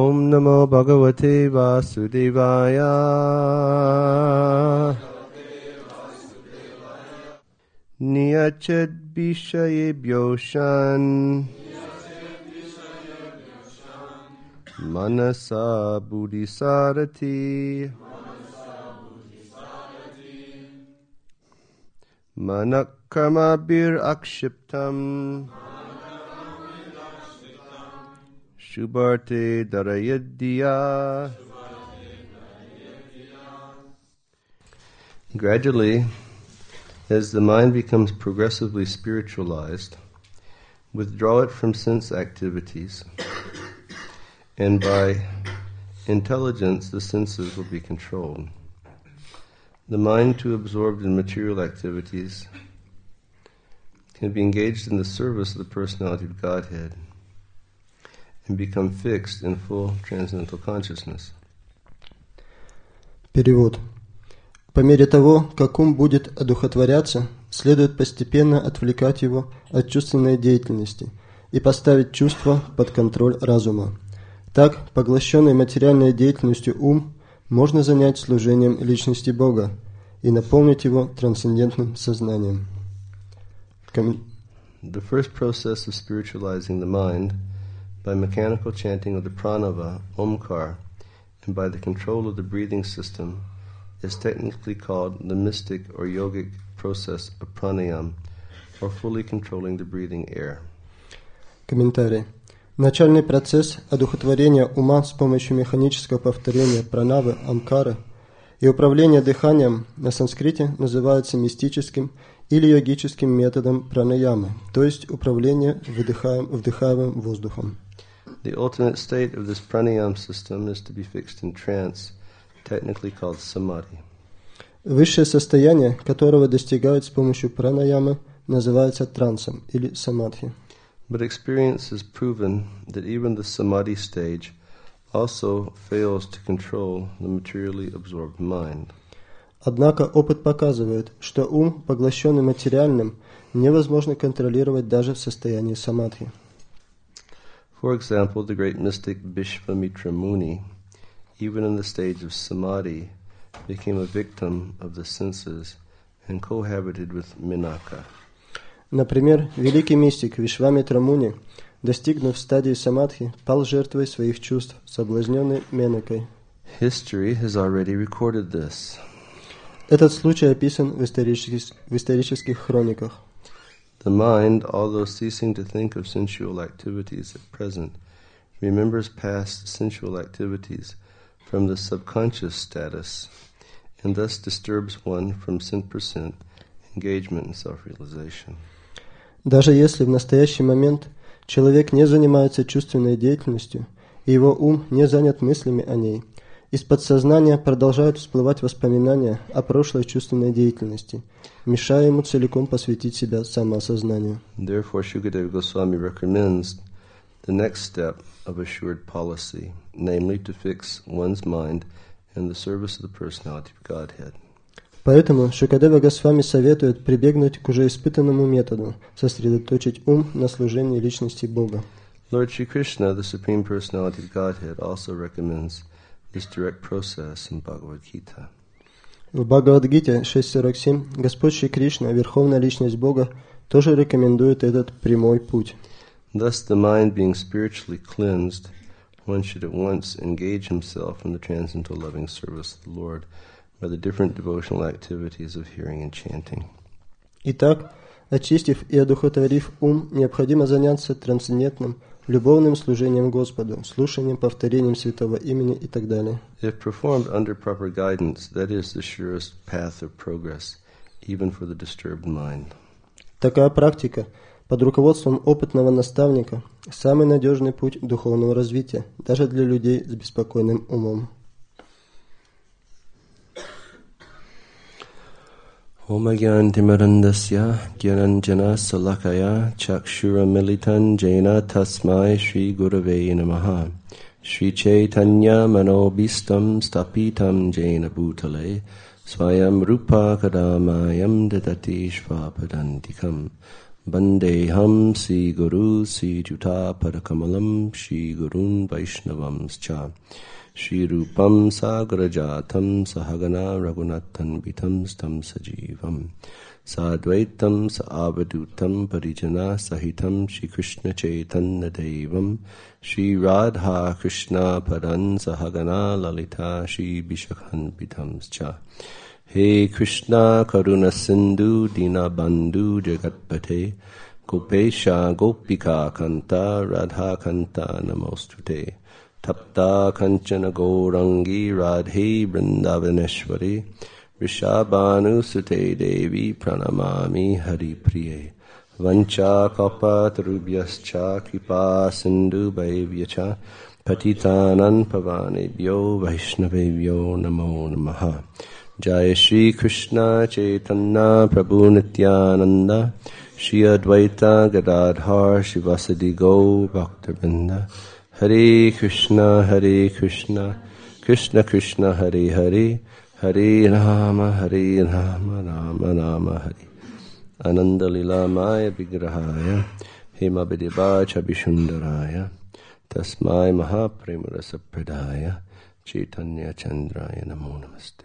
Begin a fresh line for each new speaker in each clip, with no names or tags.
Om Namo Bhagavate Vasudevaya. Niyachet Vishayebhyo Shan Manasa Buddhisarati Manakkarmabhir Akshiptam Shubharte Darayadya. Gradually, as the mind becomes progressively spiritualized, withdraw it from sense activities, and by intelligence the senses will be controlled. The mind, too absorbed in material activities, can be engaged in the service of the personality of Godhead and become fixed in full transcendental consciousness.
Перевод. По мере того, как ум будет одухотворяться, следует постепенно отвлекать его от чувственной деятельности и поставить чувства под контроль разума. Так, поглощенный материальной деятельностью ум можно занять служением личности Бога и наполнить его трансцендентным сознанием.
The first process of spiritualizing the mind by mechanical chanting of the pranava, Omkar, and by the control of the breathing system is technically called the mystic or yogic process of pranayam, or fully controlling the breathing air.
Комментарий. Начальный процесс одухотворения ума с помощью механического повторения пранавы, амкары и управления дыханием на санскрите называется мистическим или йогическим методом пранаямы, то есть управление вдыхаемым воздухом.
The ultimate state of this pranayam system is to be fixed in trance, technically called samadhi.
Высшее состояние, которого достигают с помощью пранаямы, называется трансом или самадхи.
But experience has proven that even the samadhi stage also fails to control the materially absorbed mind.
Однако опыт показывает, что ум, поглощенный материальным, невозможно контролировать даже в состоянии самадхи.
For example, the great mystic Vishvamitra Muni, even in the stage of samadhi, became a victim of the senses and cohabited with Menaka.
Например, великий мистик Вишвамитра Муни, достигнув стадии самадхи, пал жертвой своих чувств, соблазненный Менакой.
History has already recorded this.
Этот случай описан в исторических хрониках.
The mind, although ceasing to think of sensual activities at present, remembers past sensual activities from the subconscious status, and thus disturbs one from 100% engagement in self-realization. Даже
если в настоящий момент человек не занимается чувственной деятельностью, и его ум не занят мыслями о ней, из подсознания продолжают всплывать воспоминания о прошлой чувственной деятельности, мешая ему целиком посвятить себя самоосознанию.
Therefore, Shukadeva Goswami recommends the next step of assured policy, namely to fix one's mind in the service of the personality of Godhead.
Поэтому Шукадева Госвами советует прибегнуть к уже испытанному методу, сосредоточить ум на служении личности Бога.
Lord Shri Krishna, the Supreme Personality of Godhead, also recommends this direct process in Bhagavad Gita.
В Бхагавад-гите 6.47 Господь Шри Кришна, Верховная Личность Бога, тоже рекомендует этот прямой путь.
Thus, the mind being spiritually cleansed, one should at once engage himself in the transcendental loving service of the Lord by the different devotional activities of hearing and chanting.
Итак, очистив и одухотворив ум, необходимо заняться трансцендентным, любовным служением Господу, слушанием, повторением святого имени и так далее.
If performed under proper guidance, that is the surest path of progress, even for the disturbed mind.
Такая практика под руководством опытного наставника – самый надежный путь духовного развития, даже для людей с беспокойным умом.
Om Gyantimarandasya Gyananjana Salakaya Chakshura Militan Jaina Tasmai Shri Gurave Namaha Shri Chaitanya Manobistam Stapitam Jaina Bhutale Swayam Rupa Kadamayam Dadati Shvapadantikam Bandeham si guru si juta padakamalam shi gurun vaishnavamscha Shri Rupam Sagrajatam Sahagana Raghunathan Vitam Stam Sajivam Sadvaitam Saavadutam Parijana Sahitam Shri Krishna Chaitanya Devam Shri Radha Krishna Padan Sahagana Lalita Shri Vishakhan Vitamscha He Krishna Karuna Sindhu Dina Bandhu Jagatpate Gopesha Gopika Kanta Radha Kanta Namostute Tapta Kanchana Gaurangi Radhe Vrindavaneshwari Rishabhanu Sute Devi Pranamami Hari Priye Vancha Kalpatarubhyascha Kripa Sindhu Bhaivyacha Patitanam Pavanebhyo Vaishnavebhyo Namo Namaha Jai Shri Krishna Chaitanya Prabhu Nityananda Shri Advaita Gadadhar Shivasadi Go Bhaktivinoda Hare Krishna, Krishna Krishna, Hare Hare, Hare Rama, Rama Rama, Hare. Ananda Lila Maya Vigrahaya, Hemabhideva Chabishundaraya, Tasmai Mahapremurasa Pradaya, Chaitanya Chandraya Namo Namaste.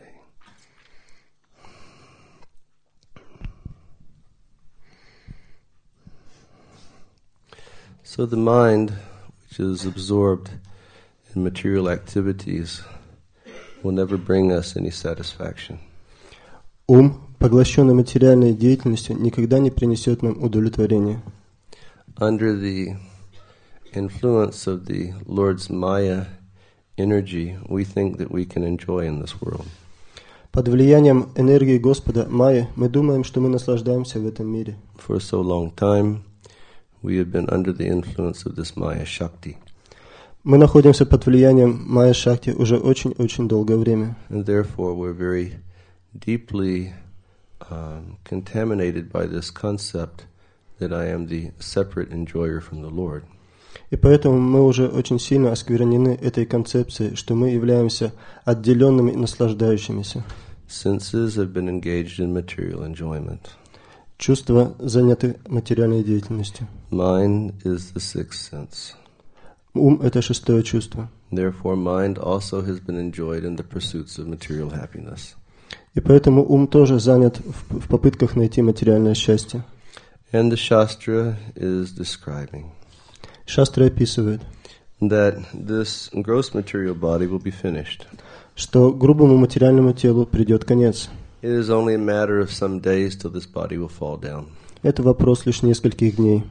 So the mind, which is absorbed in material activities, will never bring us any satisfaction.
Ум, поглощенный материальной деятельностью, никогда не принесет нам удовлетворения.
Under the influence of the Lord's Maya energy, we think that we can enjoy in this world.
Под влиянием энергии Господа Майя мы думаем, что мы наслаждаемся в этом мире.
For so long time, we have been under the influence of this Maya Shakti.
Мы находимся под влиянием Майя Шакти уже очень-очень долгое время.
And therefore we're very deeply contaminated by this concept that I am the separate enjoyer from the Lord.
И поэтому мы уже очень сильно осквернены этой концепцией, что мы являемся отделенными и наслаждающимися.
Senses have been engaged in material enjoyment.
Чувства заняты материальной деятельностью.
Mind is the sixth sense.
Ум – это шестое чувство.
Therefore, mind also has been enjoyed in the pursuits of material happiness.
И поэтому ум тоже занят в попытках найти материальное счастье.
And the Shastra is describing
Шастра описывает,
that this gross material body will be finished.
Что грубому материальному телу придет конец.
It is only a matter of some days till this body will fall down.
Это вопрос лишь нескольких дней.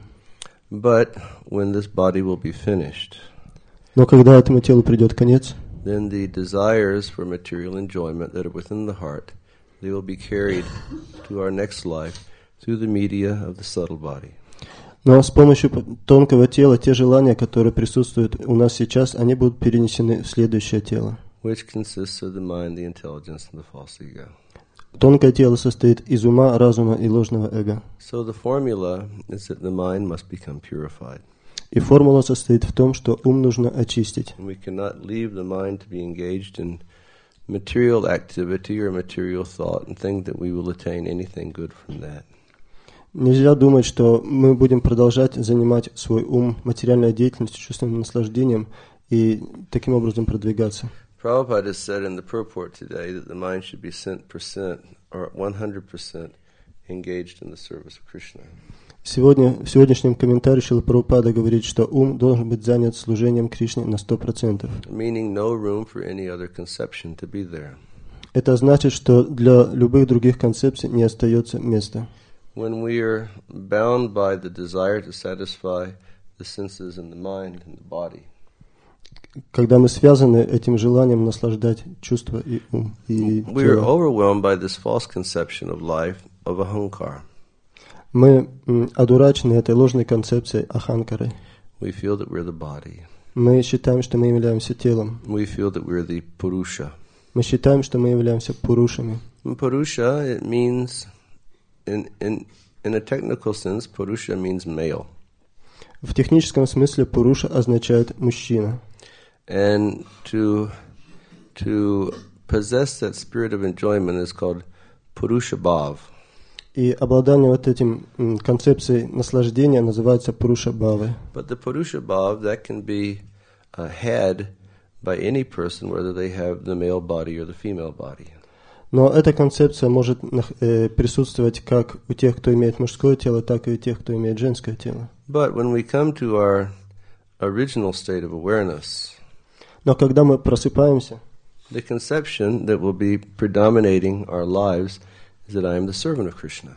But when this body will be finished,
Но когда этому телу придет конец,
then the desires for material enjoyment that are within the heart, they will be carried to our next life through the media of the subtle body.
Но с помощью тонкого тела те желания, которые присутствуют у нас сейчас, они будут перенесены в следующее тело.
Which consists of the mind, the intelligence, and the false ego.
Тонкое тело состоит из ума, разума и ложного эго.
So the formula is that the mind must become purified.
И формула состоит в том, что ум нужно очистить.
And we cannot leave the mind to be engaged in material activity or material thought and think that we will attain anything good from that.
Нельзя думать, что мы будем продолжать занимать свой ум материальной деятельностью, чувственным наслаждением и таким образом продвигаться.
Prabhupada has said in the purport today that the mind should be 100% or 100% engaged in the service of Krishna.
Сегодня, в сегодняшнем комментарии Шрила Прабхупада говорит, что ум должен быть занят служением Кришне на 100%.
Meaning no room for any other conception to be there.
Это значит, что для любых других концепций не остается места.
When we are bound by the desire to satisfy the senses and the mind and the body,
Когда мы связаны этим желанием наслаждать чувства и ум, и
we are
тело,
overwhelmed by this false conception of life of ahankar.
мы одурачены этой ложной концепцией аханкары.
We feel that we're the body.
Мы считаем, что мы являемся телом.
We feel that we're the purusha.
Мы считаем, что мы являемся пурушами.
And purusha, it means, in a technical sense, purusha means male.
В техническом смысле пуруша означает мужчина.
And to possess that spirit of enjoyment is called purusha bhav.
И обладание вот этим концепцией наслаждения называется пуруша-бхавой.
But the Purusha Bhav, that can be had by any person, whether they have the male body or the female body.
Но эта концепция может присутствовать как у тех, кто имеет мужское тело, так и у тех, кто имеет женское тело.
But when we come to our original state of awareness,
Но когда мы просыпаемся,
the conception that will be predominating our lives is that I am the servant of Krishna.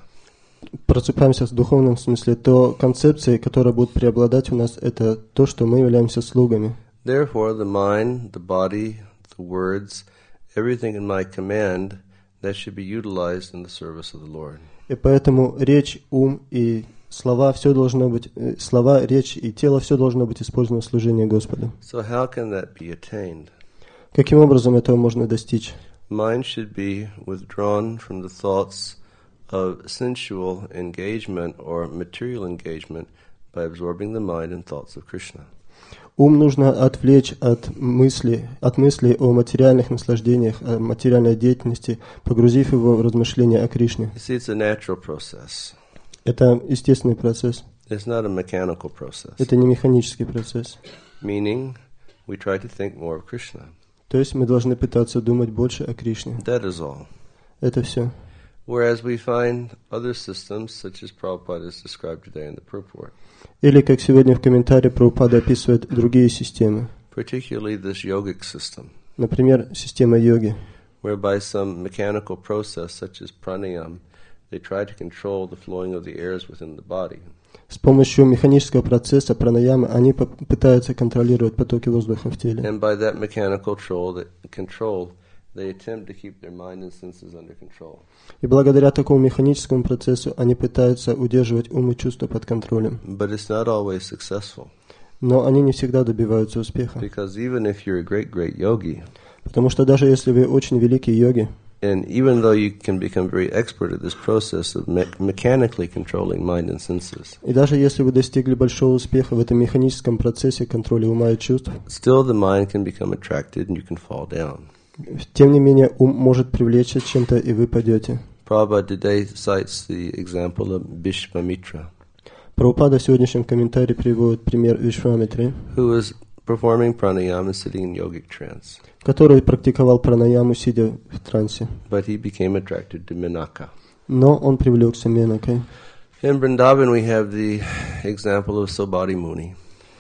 в духовном смысле, то концепции, которая будет преобладать у нас, это то, что мы являемся слугами.
Therefore, the mind, the body, the words, everything in my command, that should be utilized in the service of the Lord.
И поэтому речь, ум и слова, все должно быть, слова, речь и тело, все должно быть использовано в служении Господу.
So how can that be attained?
Каким образом этого можно достичь?
Mind should be withdrawn from the thoughts of sensual engagement or material engagement by absorbing the mind and thoughts of Krishna.
Ум нужно отвлечь от мыслей о материальных наслаждениях, о материальной деятельности, погрузив его в размышления о Кришне.
You see, it's a natural process.
Это естественный процесс.
It's not a mechanical process.
Это не механический процесс.
Meaning, we try to think more of Krishna.
То есть мы должны пытаться думать больше о Кришне.
That is all.
Это все.
Whereas we find other systems, such as Prabhupada has described today in the purport.
Или, как сегодня в комментарии Прабхупада описывает другие системы.
Particularly this yogic system,
Например, система йоги,
whereby some mechanical process, such as pranayama, they try to control the flowing of the airs within the body.
с помощью механического процесса пранаямы они пытаются контролировать потоки воздуха в теле.
And by that mechanical control, they attempt to keep their mind and senses under control.
И благодаря такому механическому процессу они пытаются удерживать ум и чувства под контролем.
But it's not always successful.
Но они не всегда добиваются успеха.
Because even if you're a great yogi,
Потому что даже если вы очень великий йоги,
and even though you can become very expert at this process of mechanically controlling mind and senses,
и даже если вы достигли большого успеха в этом механическом процессе контроля ума и чувств,
still the mind can become attracted and you can fall down.
тем не менее ум может привлечься чем-то, и вы падете.
Prabhupada today cites the example of Bhishmamitra,
Прабхупада в сегодняшнем комментарии приводит пример Вишвамитры,
who was performing pranayama and sitting in yogic trance,
который практиковал пранаяму, сидя в трансе.
but he became attracted to Menaka.
Но он привлекся Менакой.
In Vrindavan we have the example of Saubhati Muni.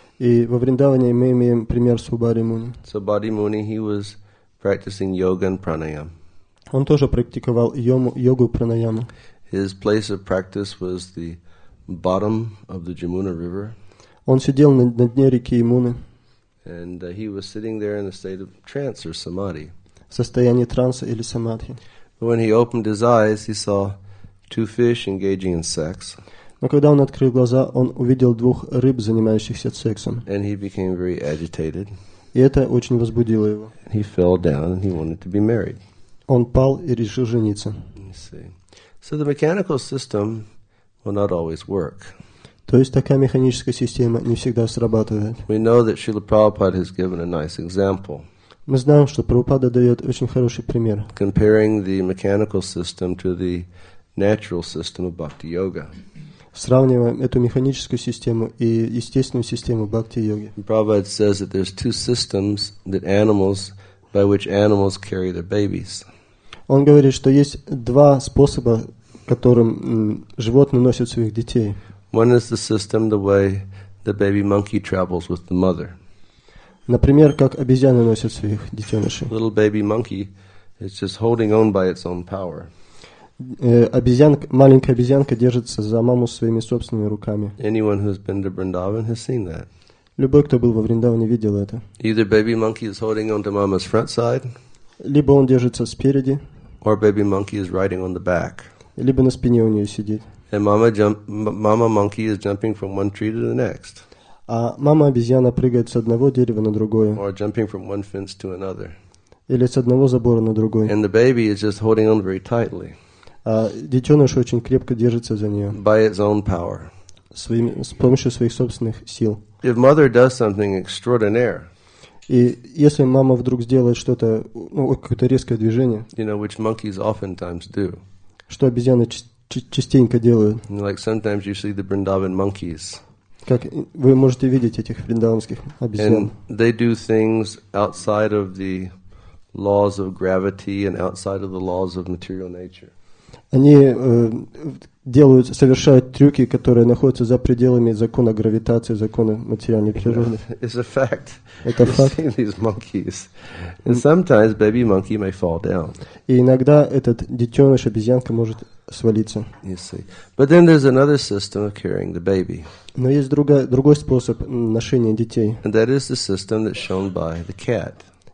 И во Вриндаване мы имеем пример Субари Муни.
Saubhati Muni, he was practicing yoga and pranayama.
Он тоже практиковал йогу пранаяму.
His place of practice was the bottom of the Jamuna River,
Он сидел на дне реки Ямуны
and he was sitting there in a state of trance or samadhi.
в состоянии транса или самадхи.
But when he opened his eyes, he saw two fish engaging in sex,
Но когда он открыл глаза, он увидел двух рыб, занимающихся сексом.
and he became very agitated.
И это очень возбудило его.
He fell down and he wanted to be married.
Он пал и решил жениться.
You see. So the mechanical system will not always work.
То есть такая механическая система не всегда срабатывает.
We know that Srila Prabhupada has given a nice example,
Мы знаем, что Прабхупада дает очень хороший пример,
comparing the mechanical system to the natural system of Bhakti Yoga.
сравниваем эту механическую систему и естественную систему бхакти-йоги.
Prabhupada says that there's two systems by which animals carry their babies.
Он говорит, что есть два способа, которым животные носят своих детей.
One is the system the way the baby monkey travels with the mother.
Например, как обезьяны носят своих детенышей.
Little baby monkey is just holding on by its own power.
Маленькая обезьянка держится за маму своими собственными руками.
Anyone who's been to Vrindavan has seen that.
Любой, кто был во Вриндаване, видел это.
Either baby monkey is holding on to mama's front side,
Либо он держится спереди,
or baby monkey is riding on the back.
либо на спине у нее сидит.
And mama monkey is jumping from one tree to the next,
А мама-обезьяна прыгает с одного дерева на другое,
or jumping from one fence to another.
или с одного забора на другой.
And the baby is just holding on very tightly
А детеныш очень крепко держится за нее,
by its own power.
с помощью своих собственных сил.
If mother does something extraordinaire,
И если мама вдруг сделает что-то, какое-то резкое движение,
which monkeys oftentimes do,
что обезьяны частенько делают.
Like sometimes you see the Vrindavan monkeys.
Как вы можете видеть этих вриндаванских обезьян.
And they do things outside of the laws of gravity and outside of the laws of material nature.
Они совершают трюки, которые находятся за пределами закона гравитации, закона материальной природы.
It's a fact.
Это
You
факт.
see these monkeys. And sometimes baby monkey may fall down.
И иногда этот детеныш, обезьянка, может свалиться.
You see. But then there's another system of carrying the baby.
Но есть другой способ ношения детей.
And that is the system that's shown by the cat.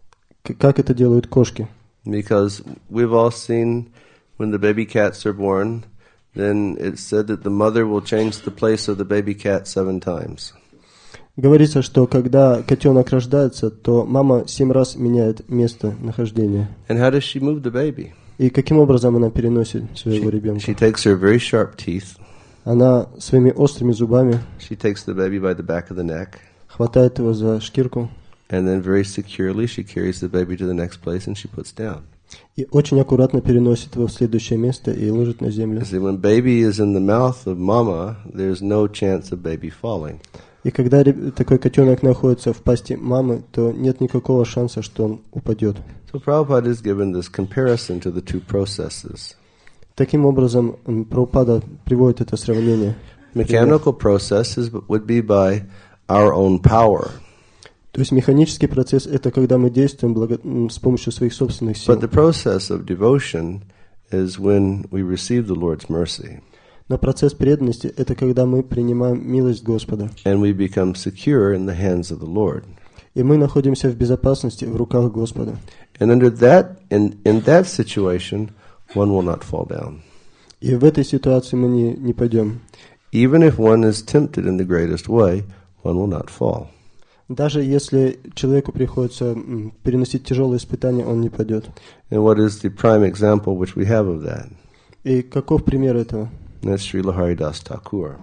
Как это делают кошки.
Because we've all seen when the baby cats are born, then it's said that the mother will change the place of the baby cat 7 times.
Говорится, что когда котенок рождается, то мама 7 раз меняет место нахождения.
And how does she move the baby?
И каким образом она переносит своего ребенка?
She takes her very sharp teeth.
Она своими острыми зубами
She takes the baby by the back of the neck.
хватает его за шкирку.
And then very securely she carries the baby to the next place and she puts down.
И очень аккуратно переносит его в следующее место и ложит на землю.
See, when baby is in the mouth of mama, there's no chance of baby falling.
И когда такой котенок находится в пасти мамы, то нет никакого шанса, что он упадет.
So Prabhupada has given this comparison to the two processes.
Таким образом, Прабхупада приводит это сравнение.
Mechanical processes would be by our own power.
То есть механический процесс – это когда мы действуем с помощью своих собственных сил.
But the process of devotion is when we receive the Lord's mercy.
Но процесс преданности – это когда мы принимаем милость Господа.
And we become secure in the hands of the Lord.
И мы находимся в безопасности в руках Господа.
And under that, in that situation, one will not fall down.
И в этой ситуации мы не пойдем.
Even if one is tempted in the greatest way, one will not fall.
Даже если человеку приходится переносить тяжелые испытания, он не падет.
And what is the prime example which we have of that?
И каков пример этого?
That's Srila Haridas Thakur.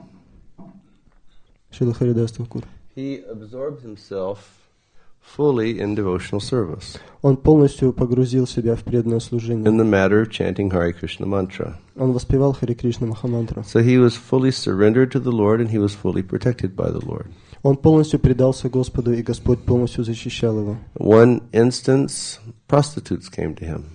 Шрила Харидас Такур.
He absorbed himself fully in devotional service
Он полностью погрузил себя в преданное
in
служение.
the matter of chanting Hare Krishna mantra.
Он воспевал Харе Кришна Махамантру.
So he was fully surrendered to the Lord and he was fully protected by the Lord.
Он полностью предался Господу, и Господь полностью защищал его.
One instance, prostitutes came to him.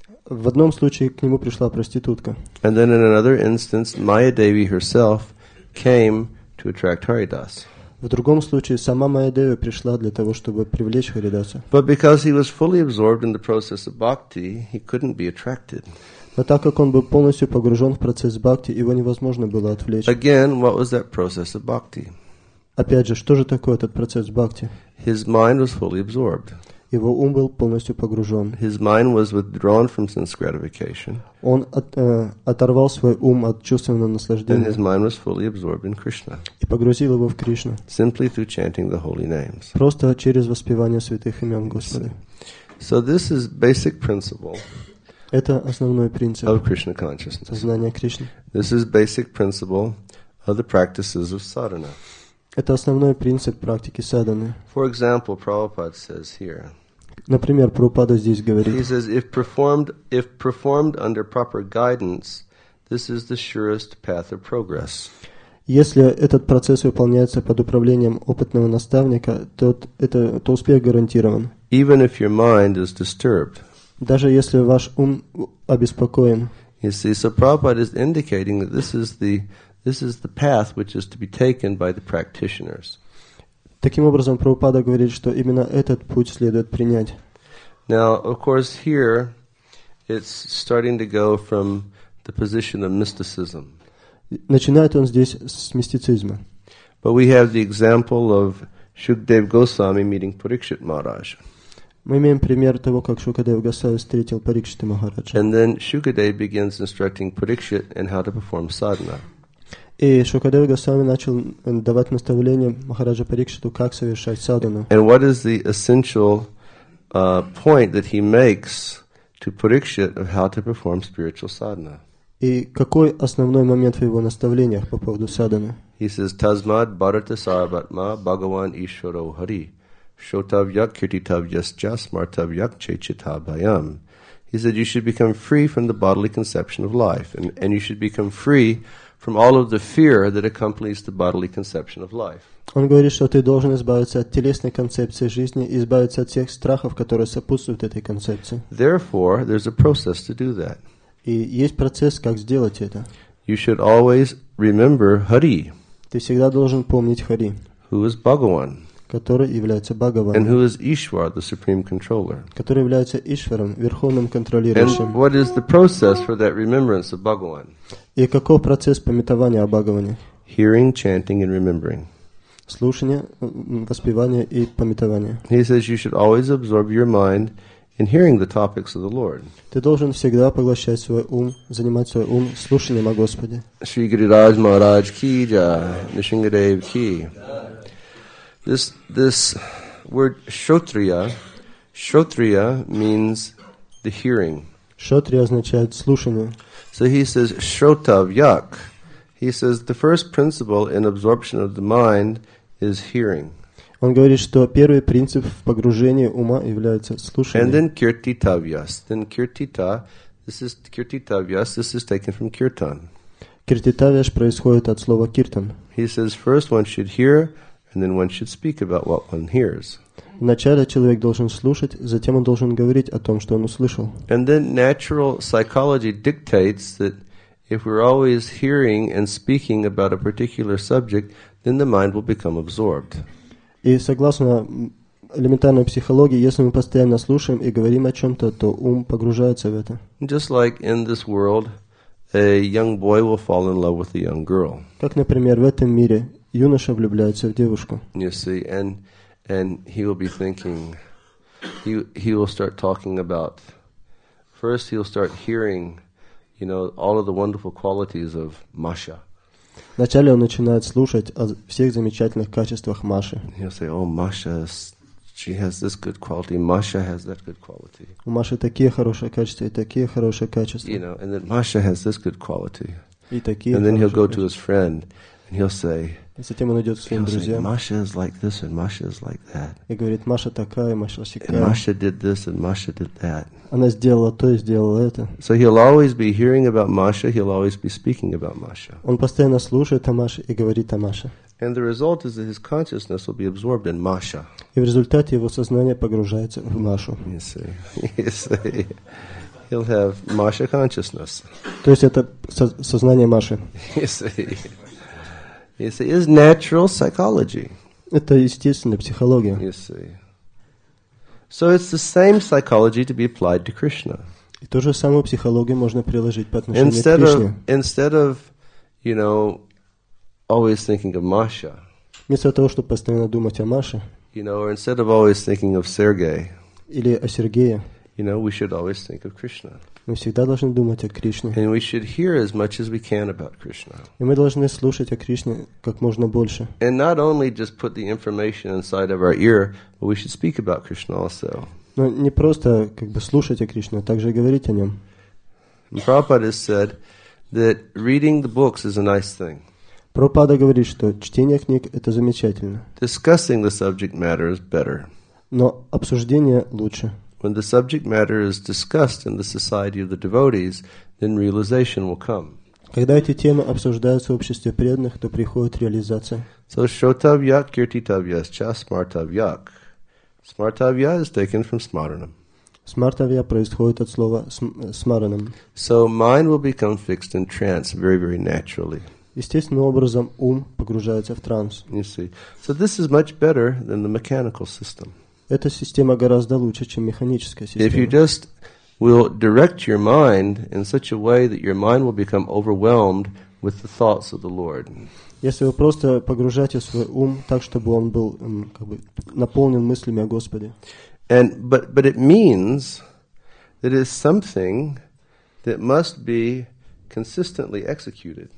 В одном случае к нему пришла проститутка.
And then in another instance, Maya Devi herself came to attract Haridas.
В другом случае сама Майя-деви пришла для того, чтобы привлечь Харидаса.
But because he was fully absorbed in the process of bhakti, he couldn't be attracted.
Но так как он был полностью погружен в процесс бхакти, его невозможно было отвлечь.
Again, what was that process of bhakti?
Опять же, что же такое этот процесс бхакти?
His mind was fully absorbed.
Его ум был полностью погружен.
His mind was withdrawn from sense gratification.
Он оторвал свой ум от чувственного
And
наслаждения
his mind was fully absorbed in Krishna,
и погрузил его в Кришну.
simply through chanting the holy names.
Просто через воспевание святых имен Господа.
So this is basic principle
Это основной принцип
of Krishna consciousness.
сознания Кришны.
This is basic principle of the practices of sadhana.
Это основной принцип практики садханы.
For example, Prabhupada says here,
Например, Прабхупада здесь
he
говорит,
says, if performed under proper guidance, this is the surest path of progress.
если этот процесс выполняется под управлением опытного наставника, то успех гарантирован.
Even if your mind is disturbed.
Даже если ваш ум обеспокоен.
You see, so Prabhupada is indicating that this is the path which is to be taken by the practitioners.
Таким образом, Прабхупада говорит, что именно этот путь следует принять.
Now, of course, here it's starting to go from the position of mysticism.
Начинает он здесь с мистицизма.
But we have the example of Shukdev Goswami meeting Parikshit Maharaj.
Мы имеем пример того, как Шукадев Госвами встретил Парикшита Махараджа.
And then Shukadev begins instructing Parikshit in how to perform sadhana.
И Шукадев Госвами начал давать наставления Махараджа Парикшиту, как совершать садхану.
And what is the essential point that he makes to Parikshit of how to perform spiritual sadhana?
И какой основной момент в его наставлениях по поводу садханы?
He says, Tasmad Bharata Sarvatma Bhagavan Ishvaro Hari Shotavyak Kirtitavyascha Smartavyak Chechitabayam. He He said you should become free from the bodily conception of life, and you should become free from all of the fear that accompanies the bodily conception of life.
Он говорит, что ты должен избавиться от телесной концепции жизни и избавиться от всех страхов, которые сопутствуют этой концепции.
Therefore, there's a process to do that.
И есть процесс, как сделать это.
You should always remember Hari,
Ты всегда должен помнить Хари,
who is Bhagavan,
который является
and
Бхагаваном,
who is Ishwar, the supreme controller.
который является Ишваром, верховным
And
контролирующим.
what is the process for that remembrance of Bhagavan?
И каков процесс памятования о Бхагаване?
Hearing, chanting, and remembering.
Слушание, воспевание и памятование.
He says you should always absorb your mind in hearing the topics of the Lord.
Ты должен всегда поглощать свой ум, занимать свой ум слушанием о Господе.
Shri Giriraj Maharaj ki jai, Nishingadev ki. This word Shrotriya means the hearing.
Шотри означает слушание.
So he says Shrotavyak. He says the first principle in absorption of the mind is hearing.
Он говорит, что первый принцип в погружении ума является
And
слушанием.
then Kirtitavyas. Then this is taken from Kirtan.
Киртитавяш происходит от слова киртан.
He says first one should hear, and then one should speak about what one hears.
Вначале человек должен слушать, затем он должен говорить о том, что он услышал.
And then natural psychology dictates that if we're always hearing and speaking about a particular subject, then the mind will become absorbed.
И согласно элементарной психологии, если мы постоянно слушаем и говорим о чем-то, то ум погружается в это.
Just like in this world, a young boy will fall in love with a young girl.
Как, например, в этом мире юноша влюбляется в девушку.
You see, and he will be thinking, he will start talking about, first he'll start hearing, all of the wonderful qualities of Masha.
Вначале он начинает слушать о всех замечательных качествах Маши.
He'll say, oh, Masha, she has this good quality, Masha has that good quality.
У Маши такие хорошие качества и такие хорошие качества.
And then Masha has this good quality.
И такие
And then he'll go
хорошие
to his friend, and he'll say,
И затем он идет к своим друзьям
Masha is like this, and Masha is like that.
и говорит, Маша такая, Маша
And
сякая.
Masha did this, and Masha did that.
Она сделала то и сделала это.
So he'll always be hearing about Masha, he'll always be speaking about Masha.
Он постоянно слушает о Маше и говорит о Маше.
And the result is that his consciousness will be absorbed in Masha.
И в результате его сознание погружается в Машу.
You see. He'll have Masha consciousness.
То есть это сознание Маши.
You see, it's natural psychology.
Это естественная психология.
You see. So it's the same psychology to be applied to Krishna.
И ту же самую психологию можно приложить по отношению к Кришне.
Instead of, always thinking of Masha,
Вместо того, чтобы постоянно думать о Маше,
or instead of always thinking of Sergei,
или о Сергее,
we should always think of Krishna.
мы всегда должны думать о Кришне.
And we should hear as much as we can about Krishna.
И мы должны слушать о Кришне как можно больше.
And not only just put the information inside of our ear, but we should speak about Krishna also.
Но не просто слушать о Кришне, а также и говорить о нем.
And Prabhupada has said that reading the books is a nice thing.
Прабхупада говорит, что чтение книг – это замечательно.
Discussing the subject matter is better.
Но обсуждение лучше.
When the subject matter is discussed in the society of the devotees, then realization will come.
Когда эти темы обсуждаются в обществе преданных, то приходит реализация.
So Shrotavyak Kirtitavyascha Smartavyak. Smartavya is taken from Smaranam.
Смартавья происходит от слова смаранам.
So mind will become fixed in trance very, very naturally.
Естественным образом ум погружается в транс.
You see. So this is much better than the mechanical system.
Эта система гораздо лучше, чем механическая
If you
система.
just will direct your mind in such a way that your mind will become overwhelmed with the thoughts of the Lord.
Если вы просто погружаете свой ум так, чтобы он был наполнен мыслями о Господе.
But it means that it is something that must be consistently executed.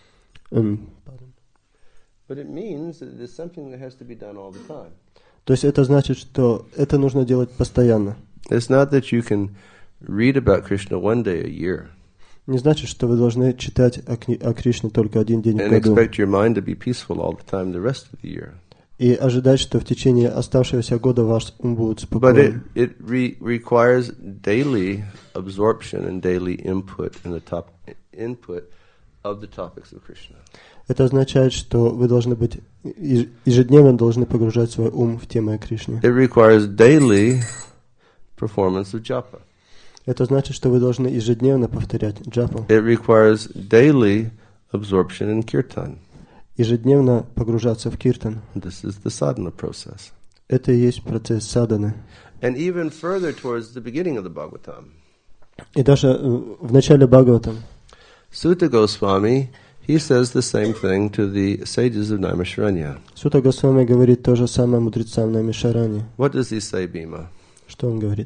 But it means that it is something that has to be done all the time.
То есть это значит, что это нужно делать постоянно.
It's not that you can read about Krishna one day a year
Не значит, что вы должны читать о Кришне только один день в
and
году
expect your mind to be peaceful all the time the rest of the year.
и ожидать, что в течение оставшегося года ваш ум будет
But
спокоен.
it requires daily absorption and daily input in the input of the topics of Krishna.
Это означает, что вы должны быть ежедневно должны погружать свой ум в темы о Кришне.
It requires daily performance of japa.
Это значит, что вы должны ежедневно повторять джапу,
It requires daily absorption in kirtan.
ежедневно погружаться в киртан.
This is the sadhana process.
Это и есть процесс садханы.
And even further towards the beginning of the Bhagavatam,
И даже в начале Бхагаватам
Sutta Goswami, he says the same thing to the sages of Naimisharanya.
Сута Госвами говорит то же самое мудрецам на Мишаране.
What does he say, Bhima?
Что он говорит?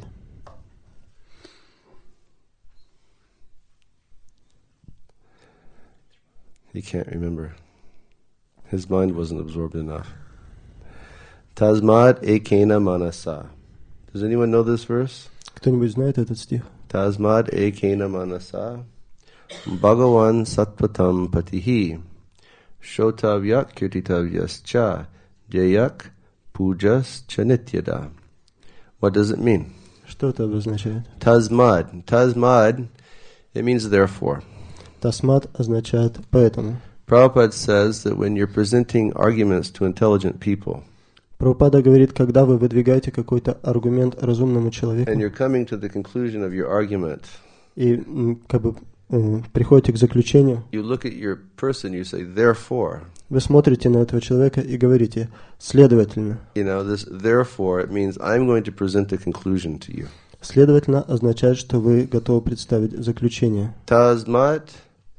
He can't remember. His mind wasn't absorbed enough. Tasmad ekena manasa. Does anyone know this verse?
Кто-нибудь знает этот стих?
Tasmad ekena manasa. Bhagavan sattvatam patihi. Shotavyak kirtitavyascha. Jayak pujas chanityada. What does it mean?
Что это обозначает?
Tasmad. Tasmad, it means therefore.
Тасмат означает поэтому.
Prabhupada says that when you're presenting arguments to intelligent people,
Прабхупада говорит, когда вы выдвигаете какой-то аргумент разумному
and
человеку
you're coming to the conclusion of your argument,
и как бы приходите к заключению,
you look at your person, you say, therefore.
вы смотрите на этого человека и говорите, следовательно.
You know, this therefore, it means I'm going to present a conclusion to you.
Следовательно означает, что вы готовы представить заключение.
Tasmad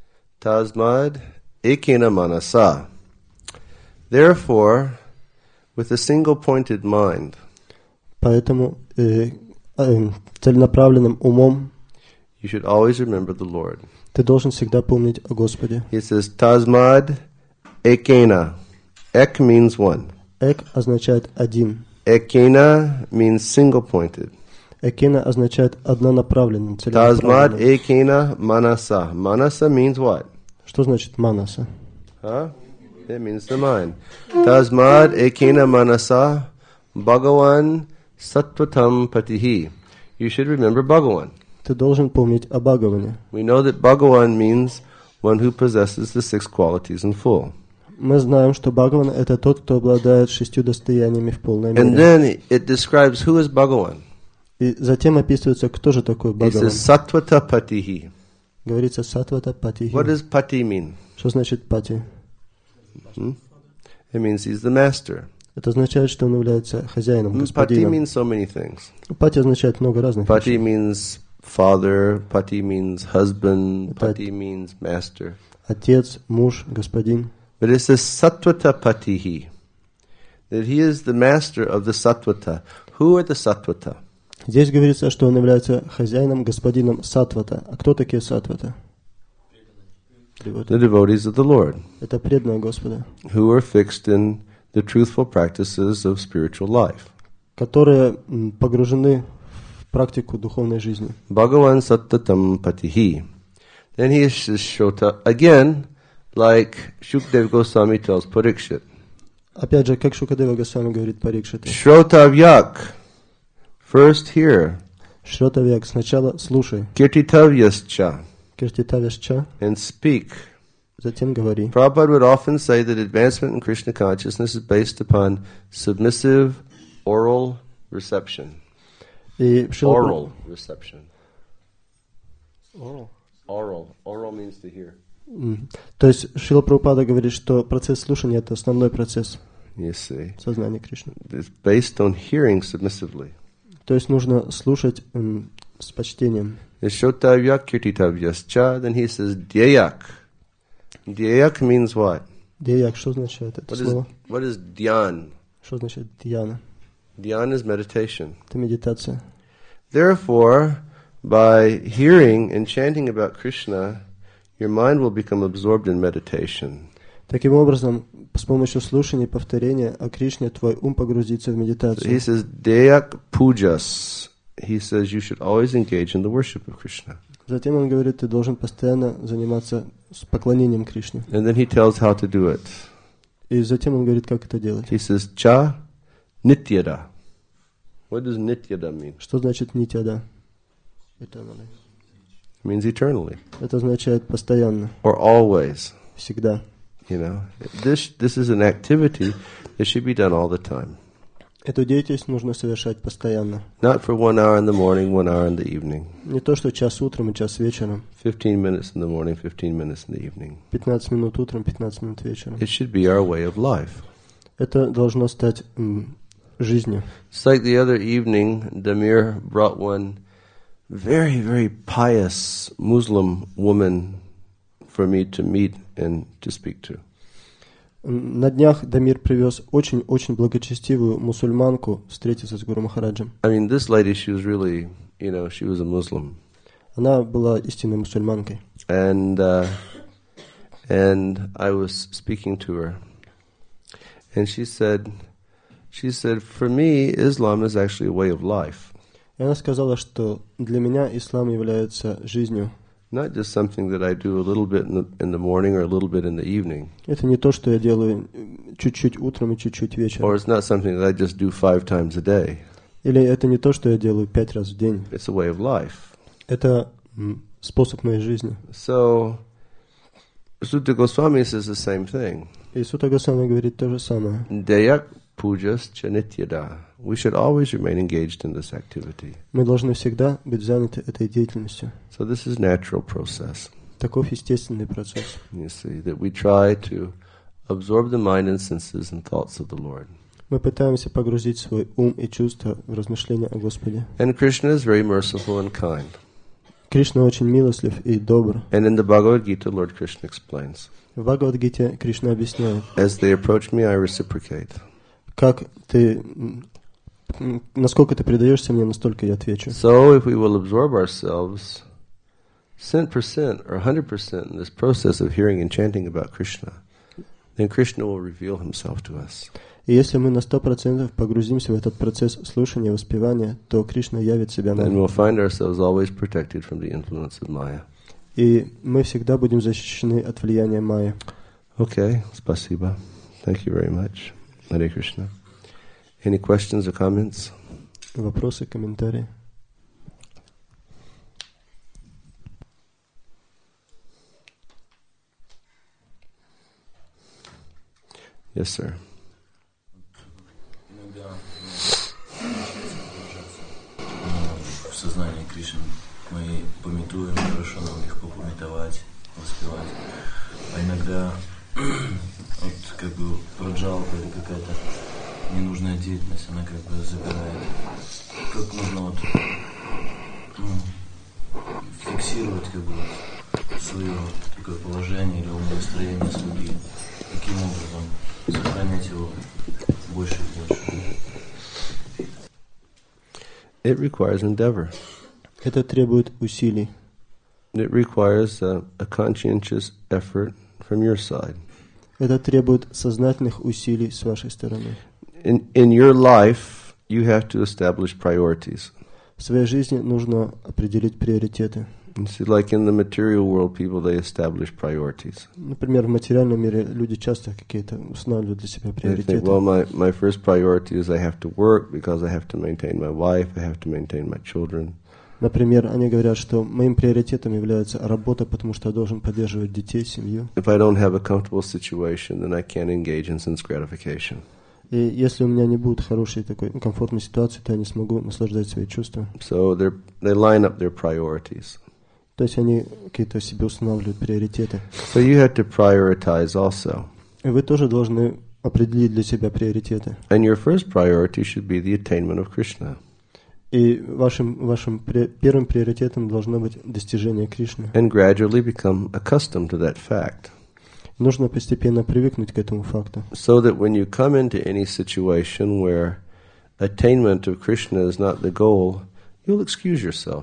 ekena manasa. Therefore, with a single-pointed mind,
Поэтому целенаправленным умом
you should always remember the Lord.
ты должен всегда помнить о Господе.
He says, Tasmad ekena. Ek means one.
Эк означает один.
Ekena means single-pointed.
Экена означает однонаправленным,
Tasmad
целенаправленным.
ekena manasa. Manasa means what?
Что значит манаса?
Huh? It means the mind. Tasmad ekena manasa Bhagavan sattvatam patihi. You should remember Bhagavan.
Ты должен помнить о Бхагаване.
We know that Bhagavan means one who possesses the 6 qualities in full.
Мы знаем, что Бхагаван — это тот, кто обладает 6 достояниями в полной
And
мере.
then it describes who is Bhagavan.
И затем описывается, кто же такой
It
Бхагаван.
says sattvata patihi.
Говорится сатвата пати.
What does pati mean?
Что значит пати?
It means he's the master.
Это означает, что он является хозяином,
Pati
господином.
means so many things.
Пати означает много разных
Pati
вещей.
means father, pati means husband,
Это-
pati means master.
Отец, муж, господин.
But it says sattvata patihi. That he is the master of the sattvata. Who are the sattvata?
Здесь говорится, что он является хозяином, господином сатвата. А кто такие сатвата?
The devotees of the Lord,
Это преданные Господа,
who are fixed in the truthful practices of spiritual life.
которые погружены в практику духовной жизни.
Bhagavan sattvatam patihi. Then he says Shota again, like Shukdev Goswami tells Parikshit.
Опять же, как Шукадева Госвами говорит Парикшите.
Shrotavyak, first hear,
Шротавьяк, сначала слушай,
kirtitavyascha,
киртитавяшча,
and speak.
затем говори.
Prabhupada would often say that advancement in Krishna consciousness is based upon submissive oral reception.
И Шрила
Oral reception. Oral means to hear.
То есть Шрила Прабхупада говорит, что процесс слушания — это основной процесс
You see,
сознания Кришны.
it's based on hearing submissively.
То есть нужно слушать с почтением.
Shotavyak kirtitavyascha, then he says dhyayak. Dhyayak means what?
Дьяк, что означает это слово?
What is dhyan?
Что значит дьяна?
Dhyan is meditation.
Это медитация.
Therefore, by hearing and chanting about Krishna, your mind will become absorbed in meditation.
Таким образом, с помощью слушания и повторения о Кришне твой ум погрузится в
So he
медитацию.
says dhyayak pujas. He says you should always engage in the worship of Krishna.
Затем он говорит, ты должен постоянно заниматься с поклонением Кришне.
And then he tells how to do it.
И затем он говорит, как это делать.
He says, cha nityada. What does nityada mean?
Что значит нитьяда?
It means eternally.
Это означает постоянно,
Or always.
всегда.
You know, this is an activity that should be done all the time.
Эту деятельность нужно совершать постоянно.
Not for 1 hour in the morning, 1 hour in the evening.
Не то, что час утром и час вечером.
15 minutes in the morning, 15 minutes in the evening.
15 минут утром, 15 минут вечером.
It should be our way of life.
Это должно стать жизнью.
It's like the other evening, Damir brought one very, very pious Muslim woman for me to meet and to speak to.
На днях Дамир привез очень-очень благочестивую мусульманку встретиться с Гуру Махараджем.
I mean, this lady, she was really, she was a Muslim.
Она была истинной мусульманкой.
And I was speaking to her. And she said, for me, Islam is actually a way of life.
И она сказала, что для меня ислам является жизнью.
Not just something that I do a little bit in the morning or a little bit in the evening.
Это не то, что я делаю чуть-чуть утром и чуть-чуть вечером.
Or it's not something that I just do 5 times a day.
Или это не то, что я делаю 5 раз в день.
It's a way of life.
Это способ моей жизни.
So, Sutta Goswami says the same thing.
И Сутта Госвами говорит то же самое.
Deyak pujas chanityada. We should always remain engaged in this activity.
Мы должны всегда быть заняты этой деятельностью.
So this is natural process.
Таков естественный процесс.
You see, that we try to absorb the mind and senses and thoughts of the Lord.
Мы пытаемся погрузить свой ум и чувства в размышления о Господе.
And Krishna is very merciful and kind.
Кришна очень милостлив и добр.
And in the Bhagavad Gita, Lord Krishna explains,
В Бхагавад-гите Кришна объясняет,
as they approach me, I reciprocate.
как ты, насколько ты предаешься мне, настолько я отвечу.
So if we will absorb ourselves 100% or 100% in this process of hearing and chanting about Krishna, then Krishna will reveal himself to us.
И если мы на 100% погрузимся в этот процесс слушания и воспевания, то Кришна явит себя
And
нам.
we'll find ourselves always protected from the influence of Maya.
И мы всегда будем защищены от влияния Майи.
Okay, spasiba. Thank you very much. Hare Krishna. Any questions or comments?
Вопросы, комментарии?
Yes, sir.
Иногда в сознании Кришны мы пометуем, хорошо нам легко пометовать, воспевать. А иногда вот как бы проджалка или какая-то ненужная деятельность, она как бы забирает. Как нужно вот фиксировать как бы свое такое положение или умонастроение слуги, каким образом сохранять его больше и больше.
It requires endeavor.
Это требует усилий.
It requires a conscientious effort from your side.
Это требует сознательных усилий с вашей стороны.
In your life, you have to establish priorities.
В своей жизни нужно определить приоритеты.
You see, like in the material world, people, they establish priorities.
Например, в материальном мире люди часто какие-то устанавливают для себя
They think,
приоритеты.
well, my first priority is I have to work because I have to maintain my wife, I have to maintain my children.
Например, они говорят, что моим приоритетом является работа, потому что я должен поддерживать детей, семью.
If I don't have a comfortable situation, then I can't engage in sense gratification.
И если у меня не будет хорошей такой комфортной ситуации, то я не смогу наслаждать свои чувства.
So they line up their priorities.
То есть они какие-то себе устанавливают приоритеты.
So you have to prioritize also.
И вы тоже должны определить для себя приоритеты.
And your first priority should be the attainment of Krishna.
И вашим первым приоритетом должно быть достижение Кришны.
And gradually become accustomed to that fact.
Нужно постепенно привыкнуть к этому факту.
So that when you come into any situation where attainment of Krishna is not the goal, you'll excuse yourself.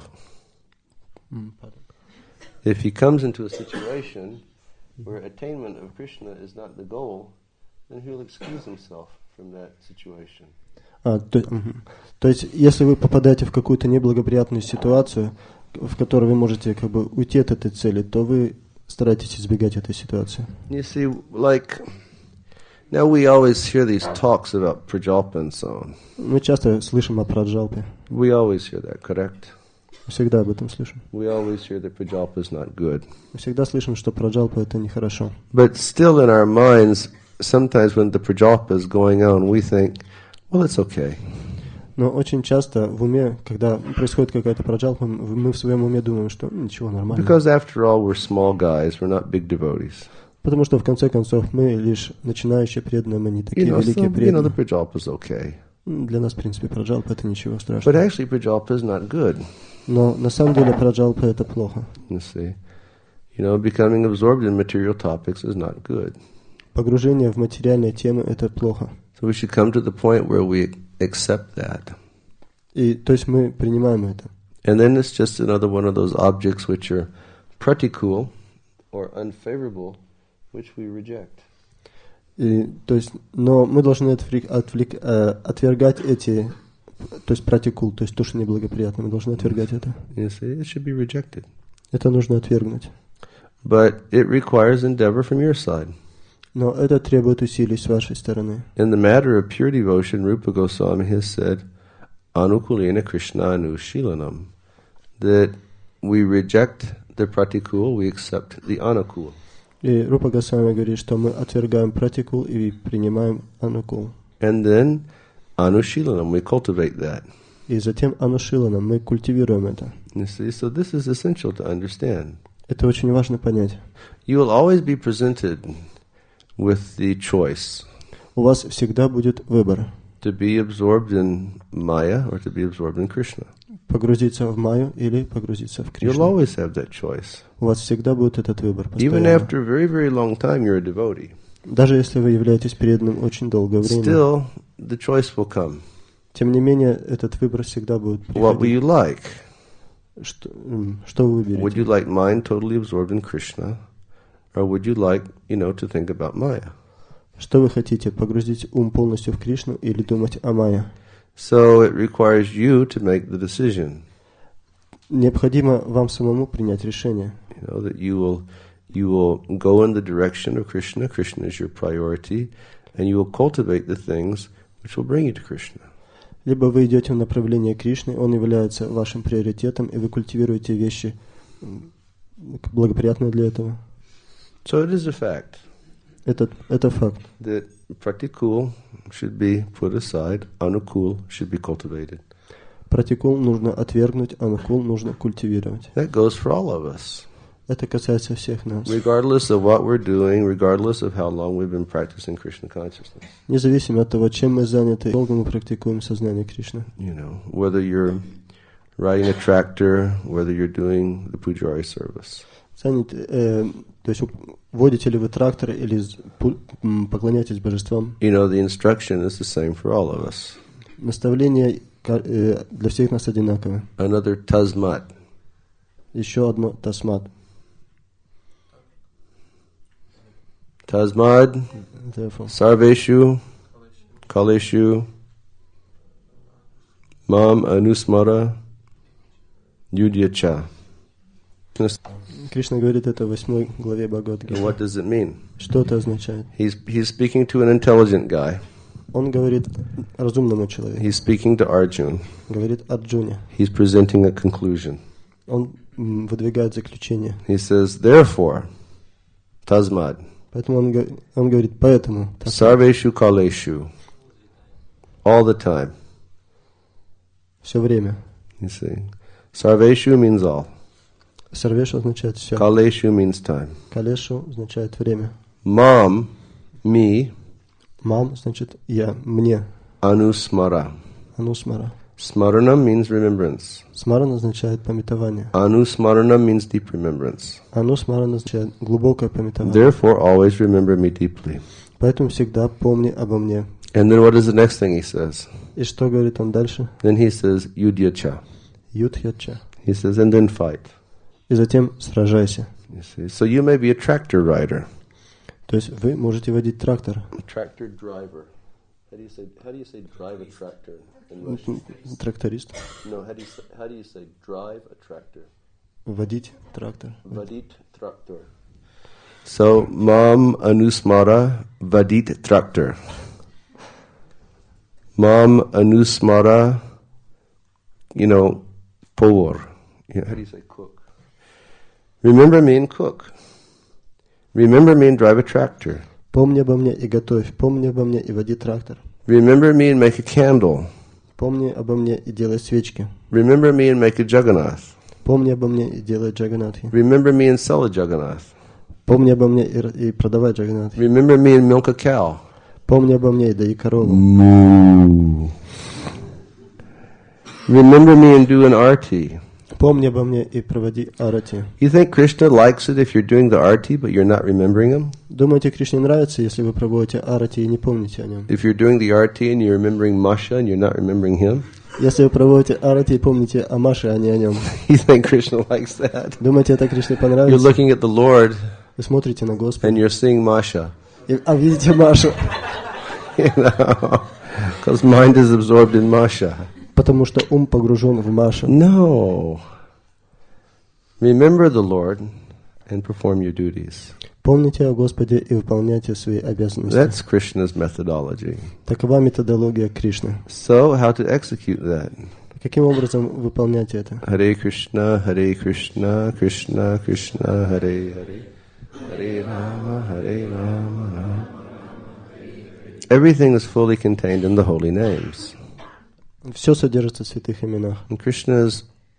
If he comes into a situation where attainment of Krishna is not the goal, then he'll excuse himself from that situation.
То есть, если вы попадаете в какую-то неблагоприятную ситуацию, в которой вы можете как бы уйти от этой цели, то вы стараетесь избегать этой ситуации.
You see, like Now we always hear these talks about Prajalpa and so on.
Мы часто слышим о Праджалпе.
We always hear that, correct?
Всегда об этом слышим.
We always hear that Prajalpa is not good.
Мы всегда слышим, что Праджалпа это нехорошо.
But still in our minds, sometimes when the Prajalpa is going on, we think, well, it's okay.
Но очень часто в уме, когда происходит какая-то праджалпа, мы в своем уме думаем, что ничего, нормально.
Because after all, we're small guys, we're not big devotees.
Потому что в конце концов мы лишь начинающие преданные, мы не такие великие
the
преданные.
Prajalpa is okay.
Для нас, в принципе, праджалпа это ничего
But
страшного.
actually, Prajalpa is not good.
Но на самом деле праджалпа это плохо.
You see, becoming absorbed in material topics is not good.
Погружение в материальные темы это плохо.
So we should come to the point where we accept that.
И то есть мы принимаем это.
And then it's just another one of those objects which are pratikul or unfavorable, which we reject.
И, то есть, но мы должны отвергать эти, то есть пратикул, то есть то, что неблагоприятно, мы должны отвергать это.
You see, it should be rejected.
Это нужно отвергнуть.
But it requires endeavor from your side.
Но это требует усилий с вашей стороны.
In the matter of pure devotion, Rupa Goswami has said, Anukulena Krishna Anushilanam, that we reject the pratikul, we accept the anukul.
И Рупа Госвами говорит, что мы отвергаем пратикул и принимаем анукул.
And then Anushilanam, we cultivate that.
И затем анушиланам, мы культивируем это.
You see, so this is essential to understand.
Это очень важно понять.
You will always be presented with the choice
У вас всегда будет выбор.
to be absorbed in Maya or to be absorbed in Krishna.
Погрузиться в Майю или погрузиться в
You'll
Кришну.
always have that choice.
У вас всегда будет этот выбор.
Even
Постоянно.
after a very, very long time you're a devotee.
Даже если вы являетесь преданным очень долгое время,
Still, the choice will come.
тем не менее, этот выбор всегда будет
What will
приходить.
you like?
Что вы
Would
выберете?
you like mind totally absorbed in Krishna? Or would you like, to think about Maya?
Что вы хотите? Погрузить ум полностью в Кришну или думать о Майе?
So it requires you to make the decision.
Необходимо вам самому принять решение.
That you will go in the direction of Krishna. Krishna is your priority. And you will cultivate the things which will bring you to Krishna.
Либо вы идете в направлении Кришны, он является вашим приоритетом, и вы культивируете вещи благоприятные для этого.
So it is a fact
Это факт.
that pratikul should be put aside, anukul should be cultivated.
Пратикул нужно отвергнуть, анукул нужно культивировать.
That goes for all of us.
Это касается всех нас.
Regardless of what we're doing, regardless of how long we've been practicing Krishna consciousness.
Независимо от того, чем мы заняты, долго мы практикуем сознание Кришны.
Whether you're riding a tractor, whether you're doing the pujari service.
То есть водите ли вы трактор или поклоняетесь божествам?
The instruction is the same for all of us.
Наставление для всех нас одинаково.
Another tasmat.
Еще одно тасмат.
Tasmad, sarveshu, kaleshu, mam anusmara, yudhyacha.
Кришна говорит это в 8 главе Бхагавад-гиты.
What does it mean?
Что это означает?
He's speaking to an intelligent guy.
Он говорит разумному человеку.
He's speaking to Arjuna.
Говорит Арджуне.
He's presenting a conclusion.
Он выдвигает заключение.
He says, therefore, tasmad,
Поэтому он говорит, поэтому.
sarveshu kaleshu, all the time.
Все время.
You see, sarveshu means all.
Сарвешу означает все.
Kaleshu means time.
Калешу означает время.
Mam, me,
Мам значит я, мне.
anusmara.
Анусмара.
Smaranam means remembrance.
Смаран означает памятование.
Anusmaranam means deep remembrance.
Анусмаран означает глубокое памятование.
Therefore, always remember me deeply.
Поэтому всегда помни обо мне.
And then what is the next thing he says?
И что говорит он дальше?
Then he says, yudhyacha.
Ютхяча.
He says, and then fight.
И затем сражайся.
You see, so you may be a tractor rider.
То есть вы можете водить трактор.
Tractor driver. How do you say drive a tractor in Russian?
Тракторист.
No, how do you say drive a tractor?
Водить трактор.
Vadit traktor. So, mam anusmara vadit traktor. Mam anusmara, povor. How do you say cook? Remember me and cook. Remember me and drive a tractor.
Помни обо мне и готовь. Помни обо мне и води трактор.
Remember me and make a candle.
Помни обо мне и делай свечки.
Remember me and make a Jagannath.
Помни обо мне и делай джаганатхи.
Remember me and sell a Jagannath.
Помни обо мне и продавай джаганатхи.
Remember me and milk a cow.
Помни обо мне и дай корову.
Moo. Remember me and do an arti.
Помни обо мне и проводи арати.
You think Krishna likes it if you're doing the arti but you're not remembering him?
Думаете, Кришне нравится, если вы проводите арати и не помните о нем?
If you're doing the arti and you're remembering Masha and you're not remembering him?
Если вы проводите арати и помните о Маше, а не о нем?
You think Krishna likes that?
Думаете, это Кришне
You're
понравится?
looking at the Lord
Вы смотрите на Господа,
and you're seeing Masha.
а видите Машу,
Because mind is absorbed in Masha.
потому что ум погружен в Машу.
No. Remember the Lord and perform your duties.
Помните о Господе и выполняйте свои обязанности.
That's Krishna's methodology.
Такова методология Кришны.
So, how to execute that?
Каким образом выполнять это?
Hare Krishna, Krishna Krishna, Hare Hare, Hare Rama, Rama. Everything is fully contained in the holy names.
Все содержится в святых именах.
And Krishna's